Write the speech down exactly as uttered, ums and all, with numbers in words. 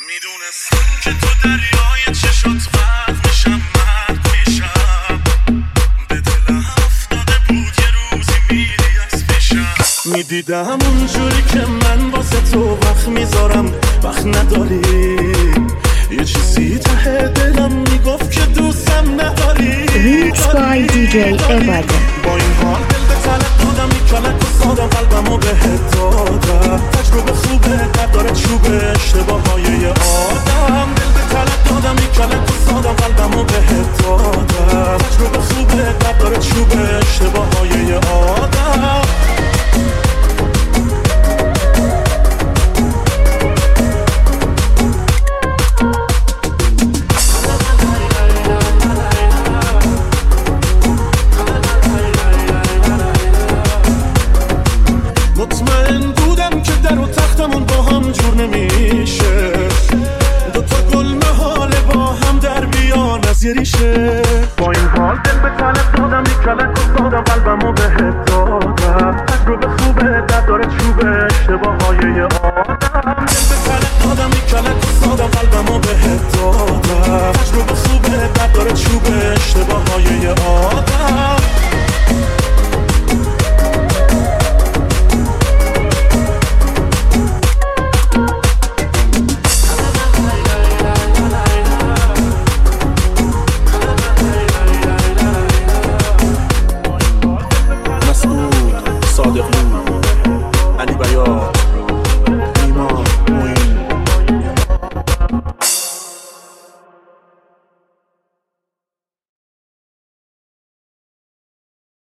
میدونستم که تو دریای چشات غرق میشم، مرد میشم. به دلم افتاده بود یه روزی میری از پیشم. میدیدم اونجوری که من واسه تو وقت میذارم، وقت نداری. یه چیزی ته دلم میگفت که دوستم نداری. Remix by دی جی Evadan. با این حال دل به طلب دادم، یک کلک و سادم قلبمو بهت دادم. تجربه خوبه درد داره چوبه اشتباه های یه آدم. دل به طلب دادم، یک کلک و سادم قلبمو بهت دادم. تجربه خوبه درد داره چوبه اشتباه های یه آدم. مطمئن بودم که در و تختمون با هم جور نمیشه، دوتا گل محاله با هم در بیان از یه ریشه. با این حال دل به طلب دادم، یک کلک و سادم قلبمو بهت دادم. تجربه خوبه درد داره چوبه اشتباه های یه آدم. دل به طلب دادم، یک کلک و سادم قلبمو بهت دادم. تجربه خوبه درد داره چوبه اشتباه های یه آدم. صادق